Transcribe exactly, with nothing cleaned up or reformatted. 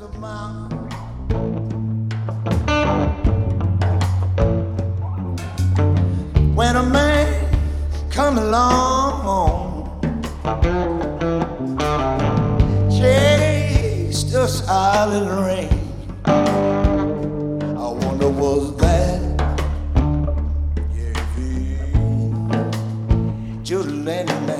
of mine. When a man come along, chased us out in the rain. I wonder was that, yeah, just letting